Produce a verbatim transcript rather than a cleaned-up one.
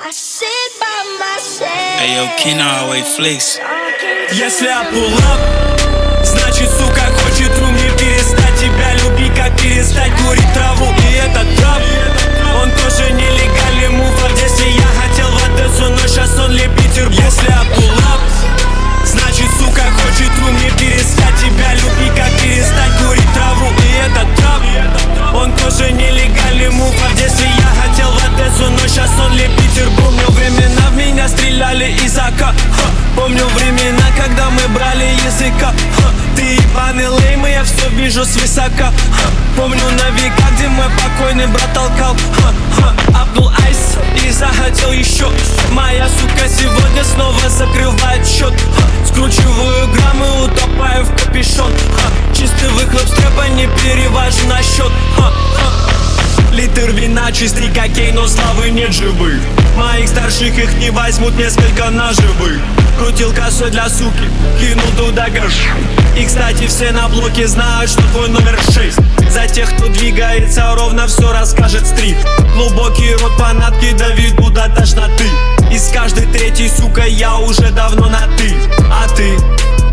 Hey yo, Kina always flex. Если я pull up, значит, сука, хочет рум не перестать тебя любить, как перестать курить траву. И этот трап, он тоже нелегальный мув. А если я хотел в Одессу, но сейчас он ли Петербург. Если я pull up, значит, сука, хочет рум не перестать тебя любить, как перестать курить траву. И этот трап, он тоже нелегальный мув. А если я хотел в Одессу, но сейчас он ли Петербург. Помню времена, в меня стреляли из АК. Помню времена, когда мы брали языка. Ты ебаный лейм, и я все вижу свысока. Помню на века, где мой покойный брат толкал. Апнул айс и захотел еще. Моя сука сегодня снова закрывает счет. Скручиваю граммы, утопаю в капюшон. Чистый выхлоп с трэпа, не перевожу на счет. Литр вина, чистый кокейн, но славы нет живых. Моих старших их не возьмут несколько наживых. Крутил косой для суки, кинул туда гаш. И кстати все на блоке знают, что твой номер шесть. За тех, кто двигается ровно, все расскажет стрит. Глубокий рот фанатки давит куда тошноты. И с каждой третьей, сука, я уже давно на ты. А ты?